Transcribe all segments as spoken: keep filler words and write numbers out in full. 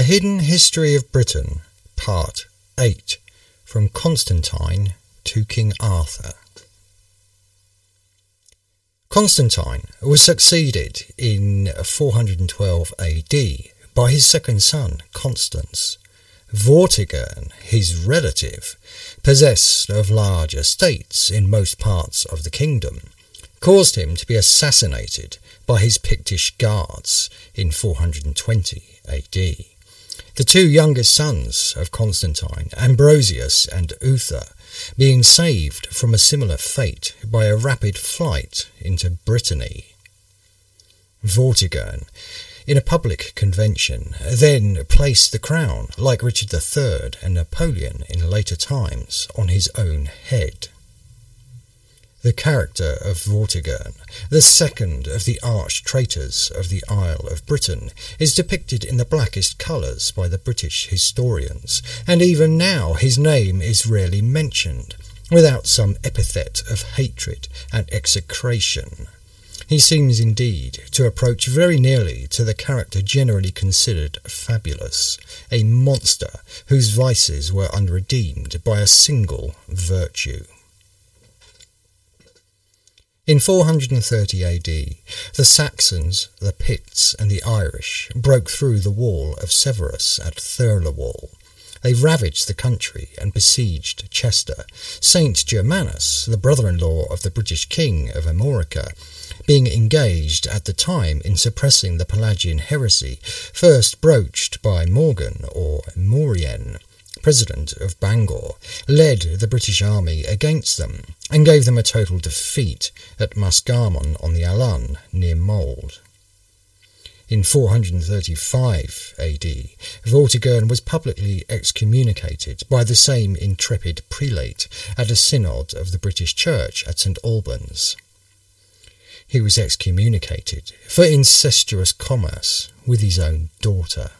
Hidden History of Britain, Part eight, From Constantine to King Arthur. Constantine was succeeded in four hundred twelve A D by his second son, Constans. Vortigern, his relative, possessed of large estates in most parts of the kingdom, caused him to be assassinated by his Pictish guards in four hundred twenty A D. The two youngest sons of Constantine, Ambrosius and Uther, being saved from a similar fate by a rapid flight into Brittany. Vortigern, in a public convention, then placed the crown, like Richard the Third and Napoleon in later times, on his own head. The character of Vortigern, the second of the arch-traitors of the Isle of Britain, is depicted in the blackest colours by the British historians, and even now his name is rarely mentioned, without some epithet of hatred and execration. He seems indeed to approach very nearly to the character generally considered fabulous, a monster whose vices were unredeemed by a single virtue. In four hundred thirty A D, the Saxons, the Picts and the Irish broke through the wall of Severus at Thirlewall. They ravaged the country and besieged Chester. Saint Germanus, the brother-in-law of the British king of Amorica, being engaged at the time in suppressing the Pelagian heresy, first broached by Morgan or Maurien, president of Bangor, led the British army against them and gave them a total defeat at Mascarmon on the Alun near Mold. In four hundred thirty-five A D, Vortigern was publicly excommunicated by the same intrepid prelate at a synod of the British Church at St Albans. He was excommunicated for incestuous commerce with his own daughter.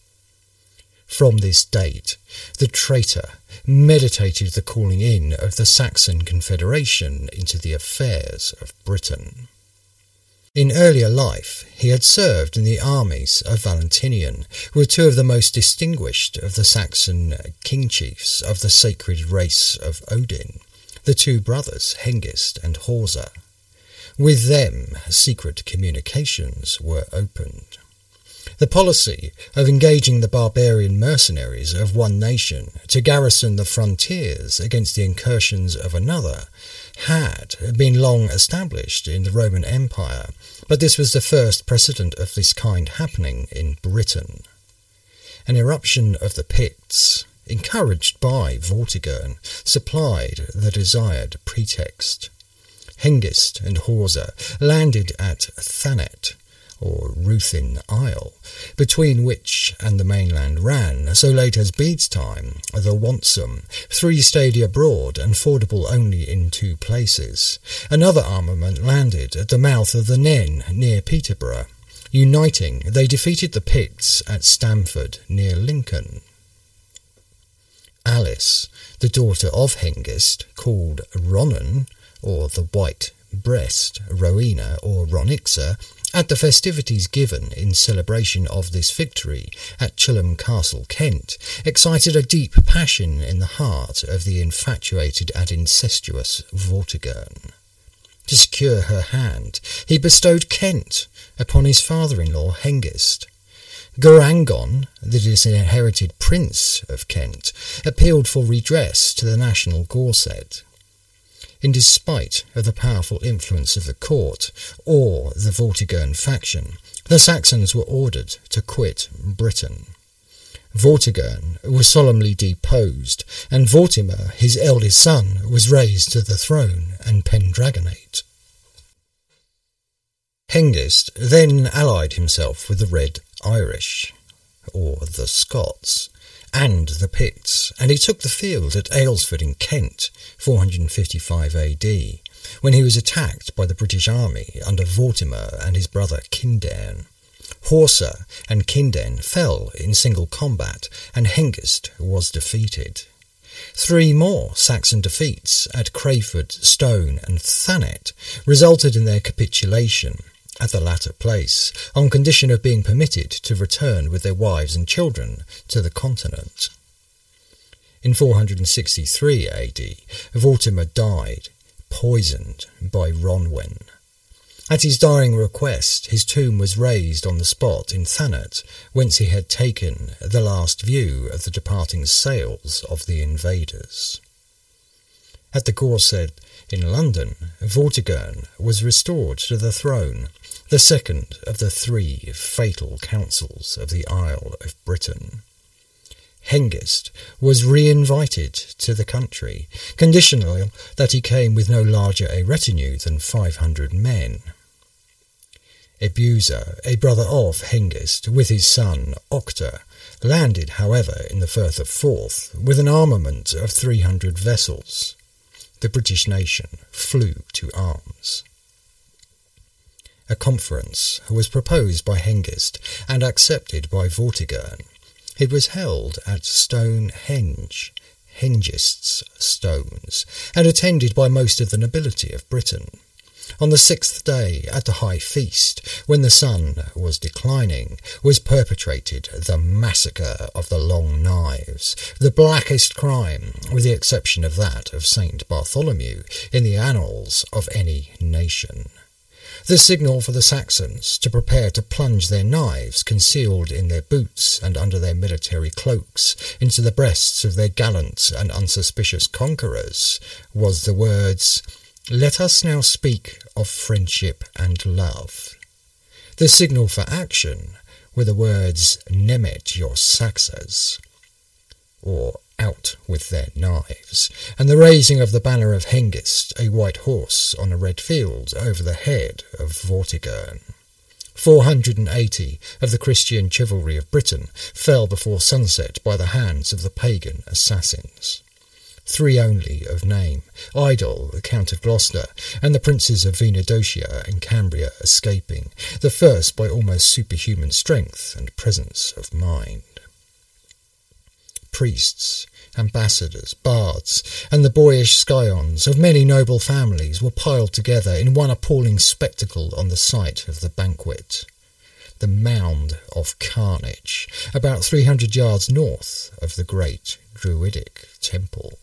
From this date, the traitor meditated the calling in of the Saxon Confederation into the affairs of Britain. In earlier life, he had served in the armies of Valentinian with two of the most distinguished of the Saxon king-chiefs of the sacred race of Odin, the two brothers Hengist and Horsa. With them, secret communications were opened. The policy of engaging the barbarian mercenaries of one nation to garrison the frontiers against the incursions of another had been long established in the Roman Empire, but this was the first precedent of this kind happening in Britain. An eruption of the Picts, encouraged by Vortigern, supplied the desired pretext. Hengist and Horsa landed at Thanet, or Ruthin Isle, between which and the mainland ran, so late as Bede's time, the Wantsum, three stadia broad and fordable only in two places. Another armament landed at the mouth of the Nen near Peterborough. Uniting, they defeated the Picts at Stamford near Lincoln. Alice, the daughter of Hengist, called Ronan, or the White Breast, Rowena, or Ronixa, at the festivities given in celebration of this victory at Chilham Castle, Kent, excited a deep passion in the heart of the infatuated and incestuous Vortigern. To secure her hand, he bestowed Kent upon his father-in-law Hengist. Gorangon, the disinherited prince of Kent, appealed for redress to the national Gorset. In despite of the powerful influence of the court, or the Vortigern faction, the Saxons were ordered to quit Britain. Vortigern was solemnly deposed, and Vortimer, his eldest son, was raised to the throne and Pendragonate. Hengist then allied himself with the Red Irish, or the Scots, and the Picts, and he took the field at Aylesford in Kent, four hundred fifty-five A D, when he was attacked by the British army under Vortimer and his brother Kindain. Horsa and Kindain fell in single combat, and Hengist was defeated. Three more Saxon defeats at Crayford, Stone and Thanet resulted in their capitulation, at the latter place, on condition of being permitted to return with their wives and children to the continent. In four hundred sixty-three A D, Vortimer died, poisoned by Ronwen. At his dying request, his tomb was raised on the spot in Thanet, whence he had taken the last view of the departing sails of the invaders. At the Gorsedd in London, Vortigern was restored to the throne, the second of the three fatal councils of the Isle of Britain. Hengist was re-invited to the country, conditional that he came with no larger a retinue than five hundred men. Ebusa, a brother of Hengist, with his son Octa, landed, however, in the Firth of Forth with an armament of three hundred vessels. The British nation flew to arms. A conference was proposed by Hengist and accepted by Vortigern. It was held at Stonehenge, Hengist's stones, and attended by most of the nobility of Britain. On the sixth day, at the high feast, when the sun was declining, was perpetrated the massacre of the Long Knives, the blackest crime, with the exception of that of Saint Bartholomew, in the annals of any nation. The signal for the Saxons to prepare to plunge their knives, concealed in their boots and under their military cloaks, into the breasts of their gallant and unsuspicious conquerors, was the words, "Let us now speak of friendship and love." The signal for action were the words, "Nemet your Saxes," or "Out with their knives," and the raising of the banner of Hengist, a white horse on a red field, over the head of Vortigern. Four hundred and eighty of the Christian chivalry of Britain fell before sunset by the hands of the pagan assassins. Three only of name, Idol, the Count of Gloucester, and the princes of Venedotia and Cambria escaping, the first by almost superhuman strength and presence of mind. Priests, ambassadors, bards, and the boyish scions of many noble families were piled together in one appalling spectacle on the site of the banquet. The Mound of Carnage, about three hundred yards north of the great Druidic temple.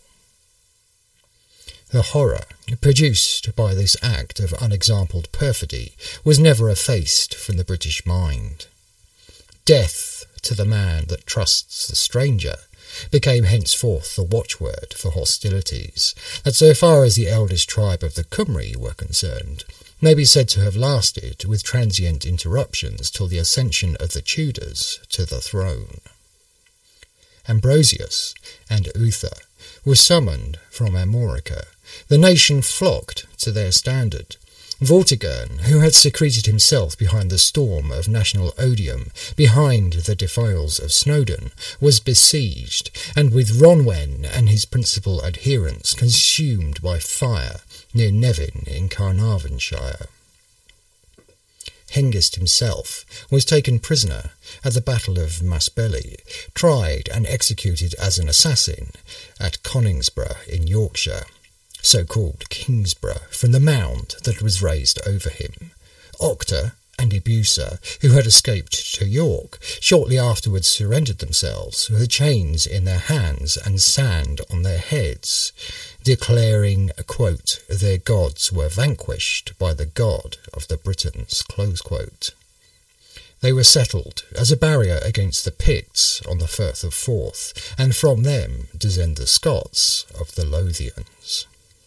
The horror produced by this act of unexampled perfidy was never effaced from the British mind. Death to the man that trusts the stranger became henceforth the watchword for hostilities, that so far as the eldest tribe of the Cymry were concerned, may be said to have lasted with transient interruptions till the ascension of the Tudors to the throne. Ambrosius and Uther were summoned from Armorica. The nation flocked to their standard. Vortigern, who had secreted himself behind the storm of national odium, behind the defiles of Snowdon, was besieged, and with Ronwen and his principal adherents consumed by fire near Nevin in Carnarvonshire. Hengist himself was taken prisoner at the Battle of Maspeli, tried and executed as an assassin at Coningsborough in Yorkshire, so-called Kingsborough, from the mound that was raised over him. Octa and Ebusa, who had escaped to York, shortly afterwards surrendered themselves with chains in their hands and sand on their heads, declaring, quote, their gods were vanquished by the God of the Britons, close quote. They were settled as a barrier against the Picts on the Firth of Forth, and from them descend the Scots of the Lothians.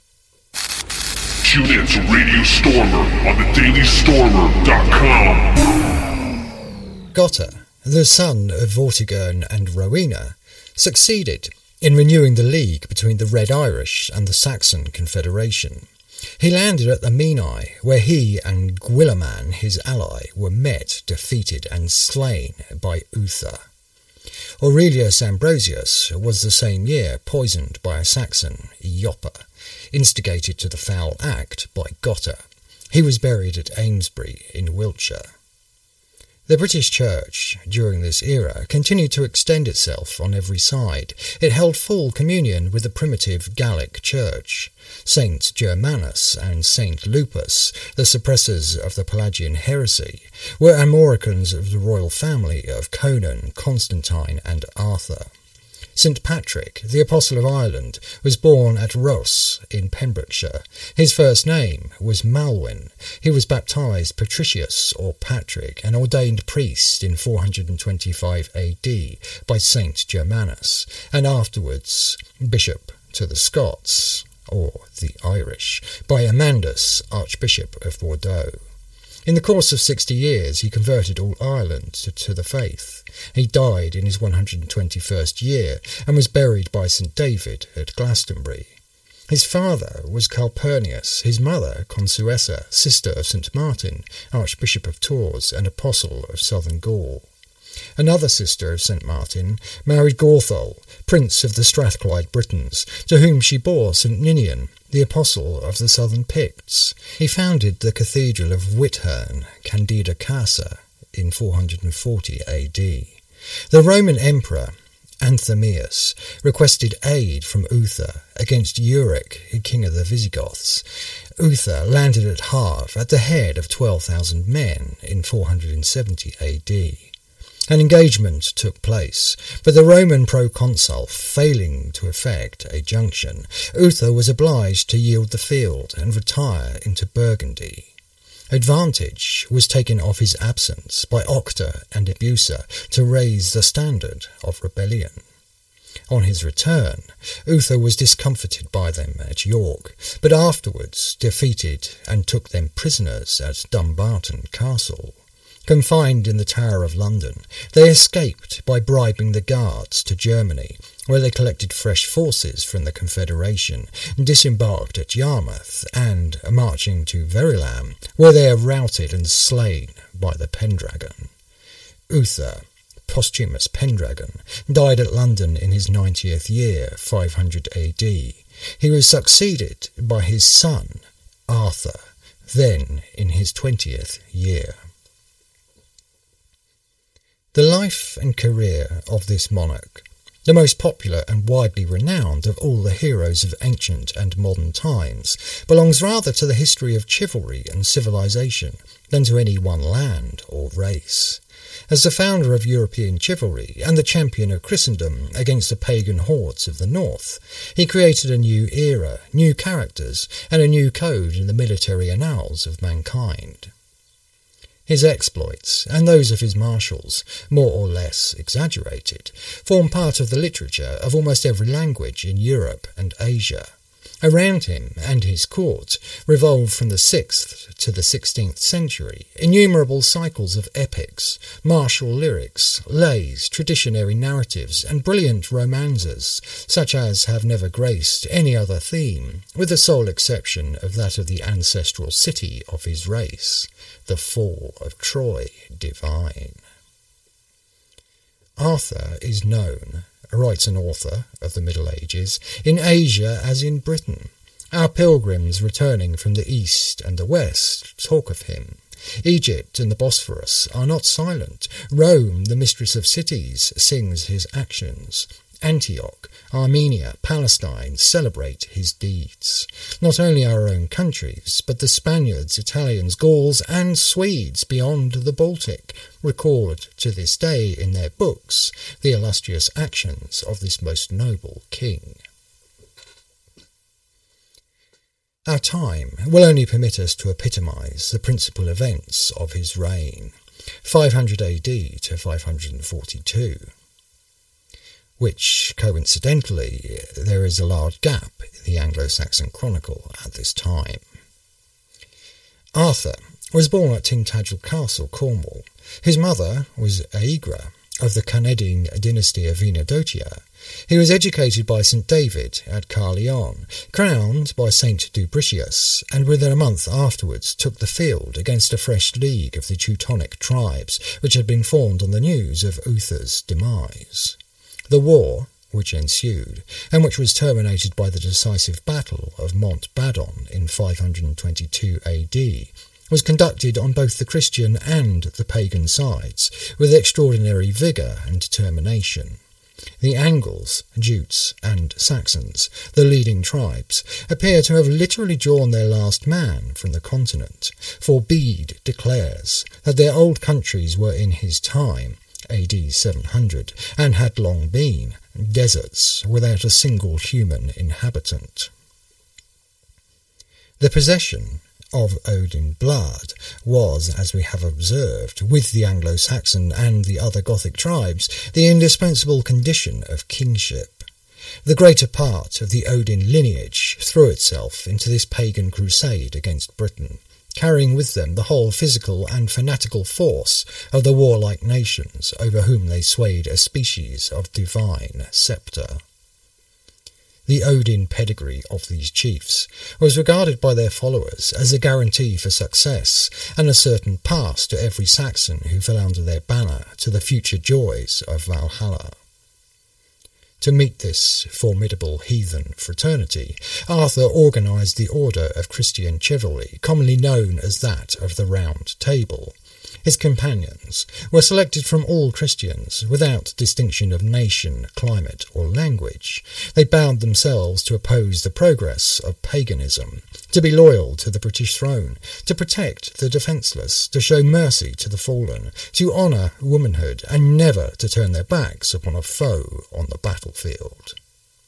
Tune in to Radio Stormer on the daily stormer dot com. Gotta, the son of Vortigern and Rowena, succeeded in renewing the league between the Red Irish and the Saxon Confederation. He landed at the Menai, where he and Guilliman, his ally, were met, defeated and slain by Uther. Aurelius Ambrosius was the same year poisoned by a Saxon, Joppa, instigated to the foul act by Gotta. He was buried at Amesbury in Wiltshire. The British Church, during this era, continued to extend itself on every side. It held full communion with the primitive Gallic Church. Saint Germanus and Saint Lupus, the suppressors of the Pelagian heresy, were Amoricans of the royal family of Conan, Constantine and Arthur. Saint Patrick, the Apostle of Ireland, was born at Ross in Pembrokeshire. His first name was Malwyn. He was baptised Patricius or Patrick and ordained priest in four hundred twenty-five A D by Saint Germanus, and afterwards bishop to the Scots, or the Irish, by Amandus, Archbishop of Bordeaux. In the course of sixty years he converted all Ireland to, to the faith. He died in his one hundred twenty-first year and was buried by Saint David at Glastonbury. His father was Calpurnius, his mother Consuessa, sister of Saint Martin, Archbishop of Tours and Apostle of Southern Gaul. Another sister of Saint Martin married Gorthol, prince of the Strathclyde Britons, to whom she bore Saint Ninian, the apostle of the southern Picts. He founded the cathedral of Whithern, Candida Casa, in four hundred forty A D. The Roman emperor, Anthemius, requested aid from Uther against Euric, king of the Visigoths. Uther landed at Havre at the head of twelve thousand men in four hundred seventy A D. An engagement took place, but the Roman proconsul failing to effect a junction, Uther was obliged to yield the field and retire into Burgundy. Advantage was taken of his absence by Octa and Ebusa to raise the standard of rebellion. On his return, Uther was discomfited by them at York, but afterwards defeated and took them prisoners at Dumbarton Castle. Confined in the Tower of London, they escaped by bribing the guards to Germany, where they collected fresh forces from the Confederation, disembarked at Yarmouth, and, marching to Verulam, were there routed and slain by the Pendragon. Uther, posthumous Pendragon, died at London in his ninetieth year, five hundred A D. He was succeeded by his son, Arthur, then in his twentieth year. The life and career of this monarch, the most popular and widely renowned of all the heroes of ancient and modern times, belongs rather to the history of chivalry and civilization than to any one land or race. As the founder of European chivalry and the champion of Christendom against the pagan hordes of the north, he created a new era, new characters, and a new code in the military annals of mankind. His exploits, and those of his marshals, more or less exaggerated, form part of the literature of almost every language in Europe and Asia. Around him and his court revolved from the sixth to the sixteenth century innumerable cycles of epics, martial lyrics, lays, traditionary narratives, and brilliant romanzas, such as have never graced any other theme, with the sole exception of that of the ancestral city of his race, the fall of Troy divine. Arthur is known, writes an author of the Middle Ages, in Asia as in Britain. Our pilgrims returning from the east and the west talk of him. Egypt and the Bosphorus are not silent. Rome, the mistress of cities, sings his actions. Antioch, Armenia, Palestine celebrate his deeds. Not only our own countries, but the Spaniards, Italians, Gauls, and Swedes beyond the Baltic record to this day in their books the illustrious actions of this most noble king. Our time will only permit us to epitomise the principal events of his reign, five hundred A D to five hundred forty-two. Which, coincidentally, there is a large gap in the Anglo-Saxon Chronicle at this time. Arthur was born at Tintagel Castle, Cornwall. His mother was Aegra, of the Canedian dynasty of Venedotia. He was educated by Saint David at Caerleon, crowned by Saint Dubricius, and within a month afterwards took the field against a fresh league of the Teutonic tribes, which had been formed on the news of Uther's demise. The war, which ensued, and which was terminated by the decisive battle of Mont Badon in five hundred twenty-two A D, was conducted on both the Christian and the pagan sides with extraordinary vigour and determination. The Angles, Jutes and Saxons, the leading tribes, appear to have literally drawn their last man from the continent, for Bede declares that their old countries were in his time, A D seven hundred, and had long been deserts without a single human inhabitant. The possession of Odin blood was, as we have observed, with the Anglo-Saxon and the other Gothic tribes, the indispensable condition of kingship. The greater part of the Odin lineage threw itself into this pagan crusade against Britain, carrying with them the whole physical and fanatical force of the warlike nations over whom they swayed a species of divine sceptre. The Odin pedigree of these chiefs was regarded by their followers as a guarantee for success and a certain pass to every Saxon who fell under their banner to the future joys of Valhalla. To meet this formidable heathen fraternity, Arthur organised the order of Christian chivalry, commonly known as that of the Round Table. His companions were selected from all Christians, without distinction of nation, climate, or language. They bound themselves to oppose the progress of paganism, to be loyal to the British throne, to protect the defenceless, to show mercy to the fallen, to honour womanhood, and never to turn their backs upon a foe on the battlefield.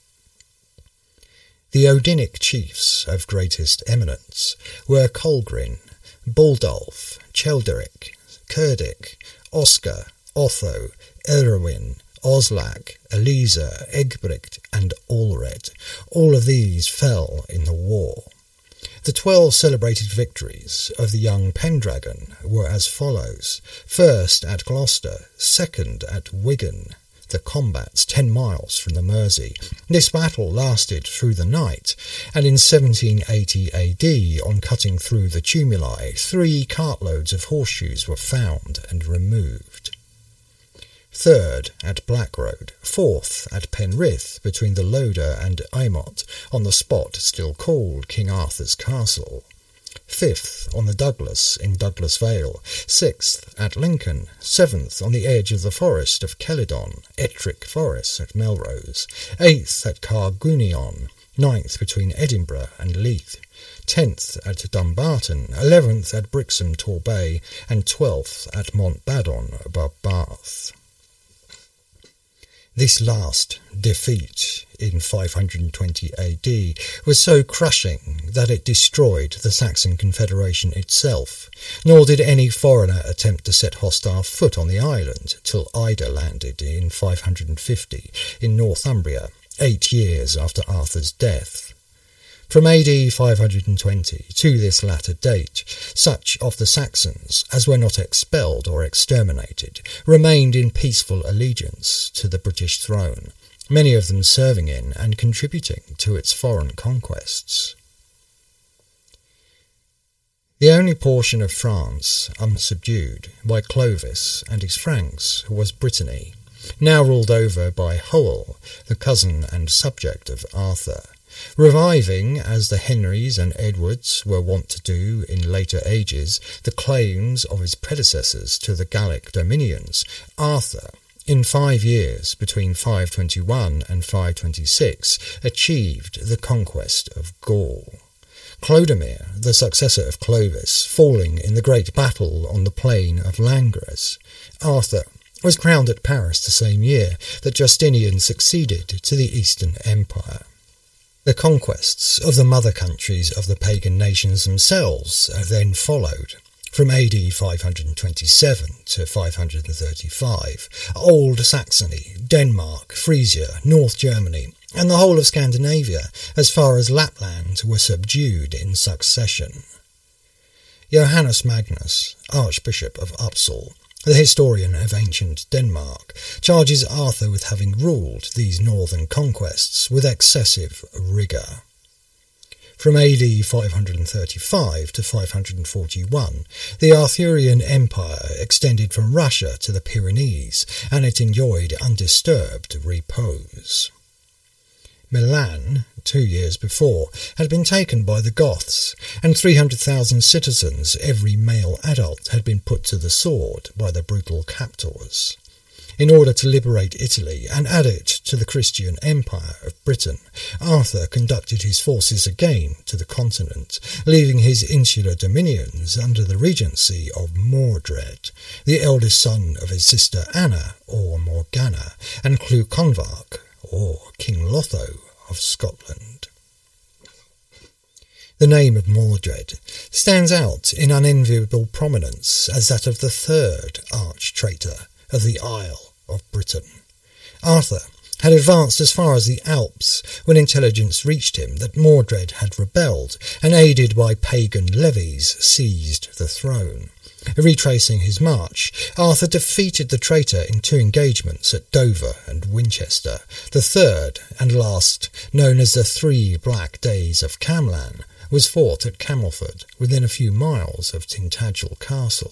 The Odinic chiefs of greatest eminence were Colgrin, Baldulf, Chelderic, Cerdic, Oscar, Otho, Erwin, Oslak, Elisa, Egbricht, and Allred. All of these fell in the war. The twelve celebrated victories of the young Pendragon were as follows: first at Gloucester, second at Wigan, the combats ten miles from the Mersey. This battle lasted through the night, and in seventeen eighty A D, on cutting through the tumuli, three cartloads of horseshoes were found and removed. Third at Blackroad, fourth at Penrith, between the Loder and Eymot, on the spot still called King Arthur's Castle. Fifth on the Douglas in Douglas Vale, sixth at Lincoln, seventh on the edge of the forest of Celidon, Ettrick Forest at Melrose, eighth at Cargunion, ninth between Edinburgh and Leith, tenth at Dumbarton, eleventh at Brixham Torbay, and twelfth at Montbadon above Bath. This last defeat in five hundred twenty A D was so crushing that it destroyed the Saxon Confederation itself, nor did any foreigner attempt to set hostile foot on the island till Ida landed in five hundred fifty in Northumbria, eight years after Arthur's death. From A D five hundred twenty to this latter date, such of the Saxons as were not expelled or exterminated remained in peaceful allegiance to the British throne, many of them serving in and contributing to its foreign conquests. The only portion of France unsubdued by Clovis and his Franks was Brittany, now ruled over by Hoel, the cousin and subject of Arthur. Reviving, as the Henrys and Edwards were wont to do in later ages, the claims of his predecessors to the Gallic dominions, Arthur, in five years between five twenty-one and five twenty-six, achieved the conquest of Gaul. Clodomir, the successor of Clovis, falling in the great battle on the plain of Langres. Arthur was crowned at Paris the same year that Justinian succeeded to the Eastern Empire. The conquests of the mother countries of the pagan nations themselves then followed. From A D five hundred twenty-seven to five hundred thirty-five, Old Saxony, Denmark, Frisia, North Germany, and the whole of Scandinavia, as far as Lapland, were subdued in succession. Johannes Magnus, Archbishop of Uppsala, the historian of ancient Denmark, charges Arthur with having ruled these northern conquests with excessive rigour. From A D five hundred thirty-five to five hundred forty-one, the Arthurian Empire extended from Russia to the Pyrenees, and it enjoyed undisturbed repose. Milan, two years before, had been taken by the Goths, and three hundred thousand citizens, every male adult, had been put to the sword by the brutal captors. In order to liberate Italy and add it to the Christian Empire of Britain, Arthur conducted his forces again to the continent, leaving his insular dominions under the regency of Mordred, the eldest son of his sister Anna, or Morgana, and Clwyconfarc, or King Lotho of Scotland. The name of Mordred stands out in unenviable prominence as that of the third arch-traitor of the Isle of Britain. Arthur had advanced as far as the Alps when intelligence reached him that Mordred had rebelled and, aided by pagan levies, seized the throne. Retracing his march, Arthur defeated the traitor in two engagements at Dover and Winchester. The third, and last, known as the Three Black Days of Camlan, was fought at Camelford, within a few miles of Tintagel Castle.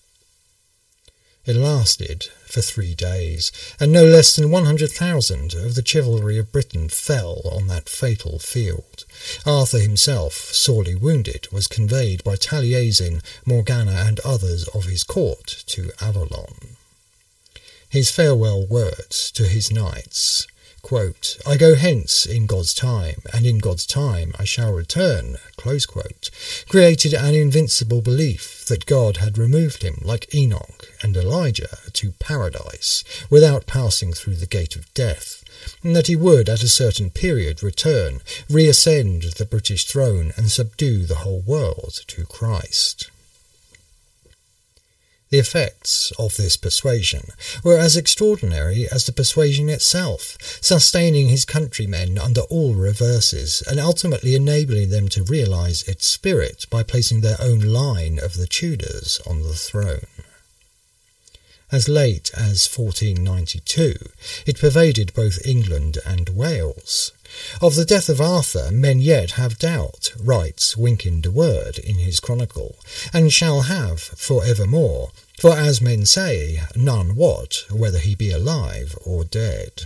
It lasted for three days, and no less than one hundred thousand of the chivalry of Britain fell on that fatal field. Arthur himself, sorely wounded, was conveyed by Taliesin, Morgana, and others of his court to Avalon. His farewell words to his knights, quote, "I go hence in God's time, and in God's time I shall return," close quote, created an invincible belief that God had removed him, like Enoch and Elijah, to paradise, without passing through the gate of death, and that he would at a certain period return, reascend the British throne, and subdue the whole world to Christ. The effects of this persuasion were as extraordinary as the persuasion itself, sustaining his countrymen under all reverses, and ultimately enabling them to realise its spirit by placing their own line of the Tudors on the throne. As late as fourteen ninety-two, it pervaded both England and Wales. Of the death of Arthur men yet have doubt, writes Wynkyn de Worde in his chronicle, and shall have for evermore, for as men say, none wot whether he be alive or dead.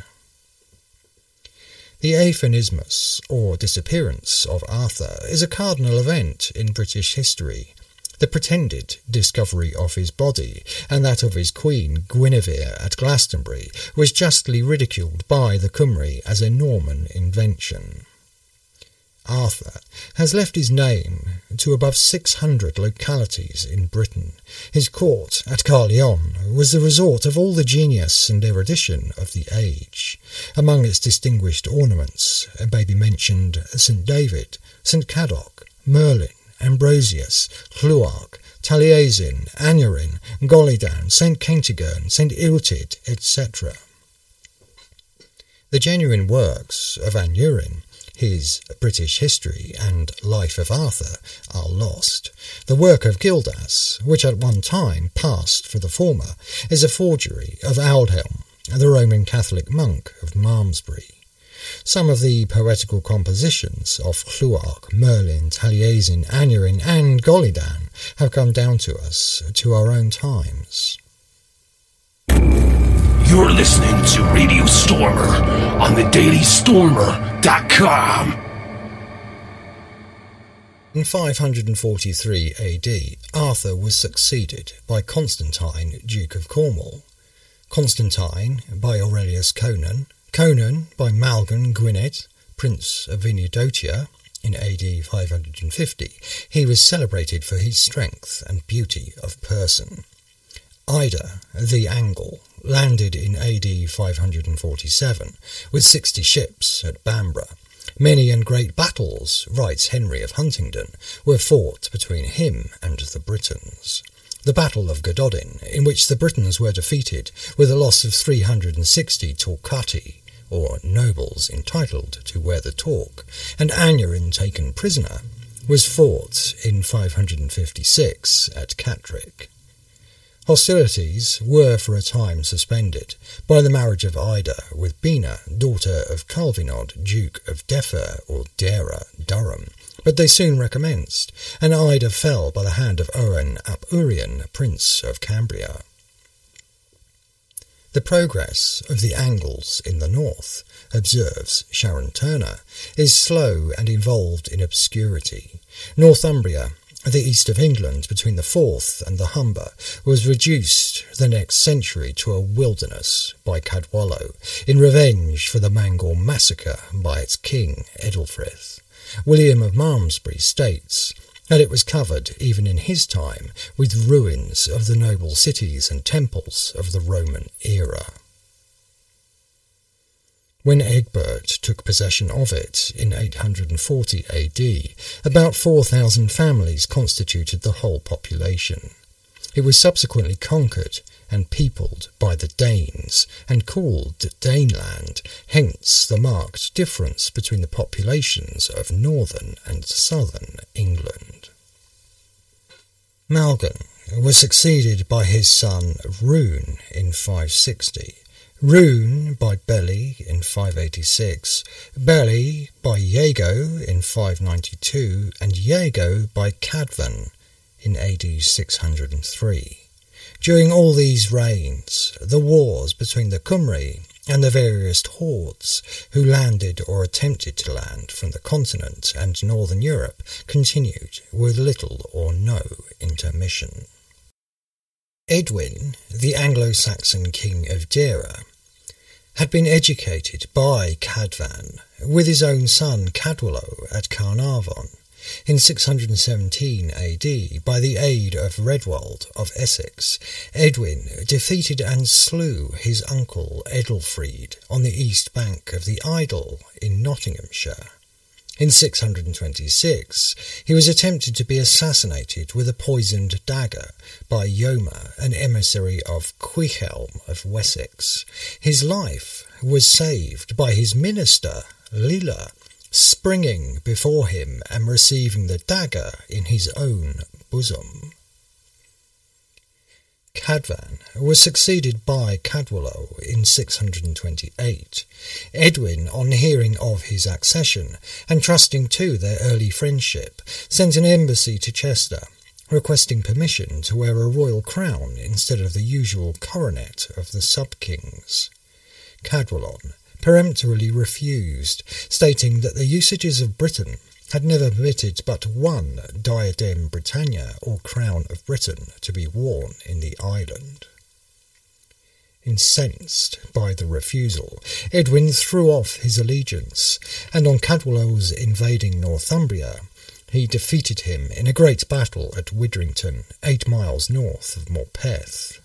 The aphanismus, or disappearance, of Arthur is a cardinal event in British history. The pretended discovery of his body, and that of his queen Guinevere at Glastonbury, was justly ridiculed by the Cymry as a Norman invention. Arthur has left his name to above six hundred localities in Britain. His court at Caerleon was the resort of all the genius and erudition of the age. Among its distinguished ornaments may be mentioned Saint David, Saint Cadoc, Merlin, Ambrosius, Clwyarch, Taliesin, Aneurin, Golidan, Saint Kentigern, Saint Illtyd, et cetera. The genuine works of Aneurin, his British History and Life of Arthur, are lost. The work of Gildas, which at one time passed for the former, is a forgery of Aldhelm, the Roman Catholic monk of Malmesbury. Some of the poetical compositions of Clwyarch, Merlin, Taliesin, Aneurin, and Golidan have come down to us, to our own times. You're listening to Radio Stormer on the daily stormer dot com. In five hundred forty-three A D, Arthur was succeeded by Constantine, Duke of Cornwall, Constantine by Aurelius Conan, Conan by Malgan Gwynedd, Prince of Venedotia, in A D five hundred fifty. He was celebrated for his strength and beauty of person. Ida, the Angle, landed in A D five hundred forty-seven, with sixty ships at Bamborough. Many and great battles, writes Henry of Huntingdon, were fought between him and the Britons. The Battle of Gododin, in which the Britons were defeated with a loss of three hundred sixty Torquati, or nobles entitled to wear the torque, and Aneurin taken prisoner, was fought in five hundred fifty-six at Catterick. Hostilities were for a time suspended by the marriage of Ida with Bina, daughter of Calvinod, Duke of Defer or Dera, Durham, but they soon recommenced, and Ida fell by the hand of Owen ap Urien, Prince of Cambria. The progress of the Angles in the north, observes Sharon Turner, is slow and involved in obscurity. Northumbria, the east of England between the Forth and the Humber, was reduced the next century to a wilderness by Cadwallo, in revenge for the Mangor massacre by its king Edelfrith. William of Malmesbury states that it was covered, even in his time, with ruins of the noble cities and temples of the Roman era. When Egbert took possession of it in eight hundred forty A D, about four thousand families constituted the whole population. It was subsequently conquered and peopled by the Danes, and called Daneland, hence the marked difference between the populations of northern and southern England. Malgan was succeeded by his son Rune in five sixty, Rune by Beli in five eighty-six, Beli by Iago in five ninety-two, and Iago by Cadvan in A D six hundred three. During all these reigns, the wars between the Cymry and the various hordes who landed or attempted to land from the continent and northern Europe continued with little or no intermission. Edwin, the Anglo-Saxon king of Deira, had been educated by Cadvan with his own son Cadwallo at Carnarvon in six hundred seventeen A D. By the aid of Redwald of Essex. Edwin defeated and slew his uncle Edelfried on the east bank of the Idle in Nottinghamshire. In six hundred twenty-six, he was attempted to be assassinated with a poisoned dagger by Yoma, an emissary of Cuichelm of Wessex. His life was saved by his minister, Lila, springing before him and receiving the dagger in his own bosom. Cadvan was succeeded by Cadwallo in six hundred twenty-eight. Edwin, on hearing of his accession, and trusting to their early friendship, sent an embassy to Chester, requesting permission to wear a royal crown instead of the usual coronet of the sub-kings. Cadwallon peremptorily refused, stating that the usages of Britain had never permitted but one diadem Britannia, or crown of Britain, to be worn in the island. Incensed by the refusal, Edwin threw off his allegiance, and on Cadwallo's invading Northumbria, he defeated him in a great battle at Widrington, eight miles north of Morpeth.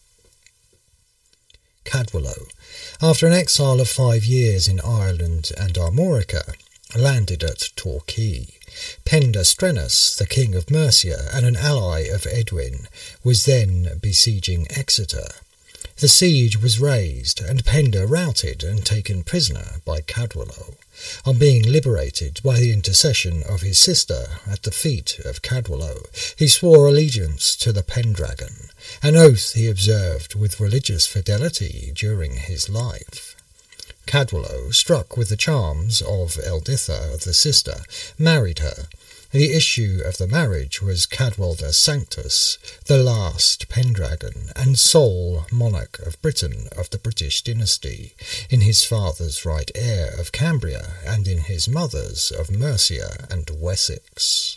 Cadwallo, after an exile of five years in Ireland and Armorica, landed at Torquay. Penda Strenus, the king of Mercia and an ally of Edwin, was then besieging Exeter. The siege was raised, and Penda routed and taken prisoner by Cadwallo. On being liberated by the intercession of his sister at the feet of Cadwallo, he swore allegiance to the Pendragon, an oath he observed with religious fidelity during his life. Cadwallo, struck with the charms of Elditha, the sister, married her. The issue of the marriage was Cadwalder Sanctus, the last Pendragon and sole monarch of Britain of the British dynasty, in his father's right heir of Cambria and in his mother's of Mercia and Wessex.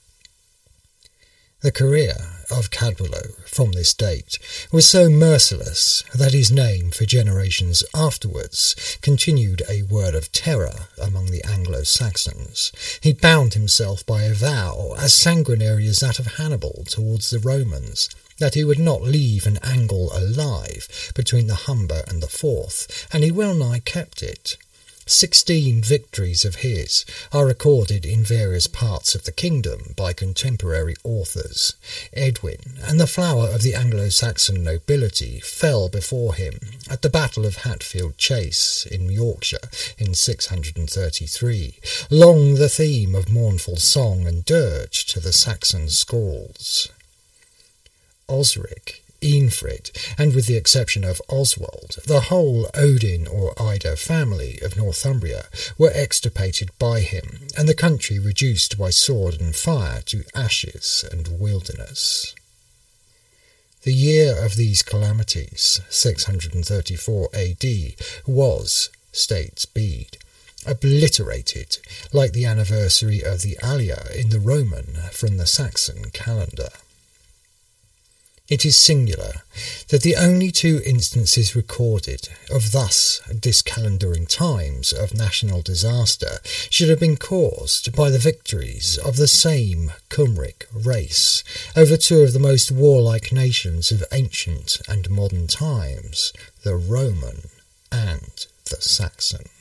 The career of Cadwallo from this date was so merciless that his name for generations afterwards continued a word of terror among the Anglo-Saxons. He bound himself by a vow as sanguinary as that of Hannibal towards the Romans, that he would not leave an angle alive between the Humber and the Forth, and he well nigh kept it. Sixteen victories of his are recorded in various parts of the kingdom by contemporary authors. Edwin and the flower of the Anglo-Saxon nobility fell before him at the Battle of Hatfield Chase in Yorkshire in six hundred thirty-three, long the theme of mournful song and dirge to the Saxon schools. Osric, Eanfrid, and with the exception of Oswald, the whole Odin or Ida family of Northumbria were extirpated by him, and the country reduced by sword and fire to ashes and wilderness. The year of these calamities, six hundred thirty-four A D, was, states Bede, obliterated like the anniversary of the Alia in the Roman from the Saxon calendar. It is singular that the only two instances recorded of thus discalendaring times of national disaster should have been caused by the victories of the same Cymric race over two of the most warlike nations of ancient and modern times, the Roman and the Saxon.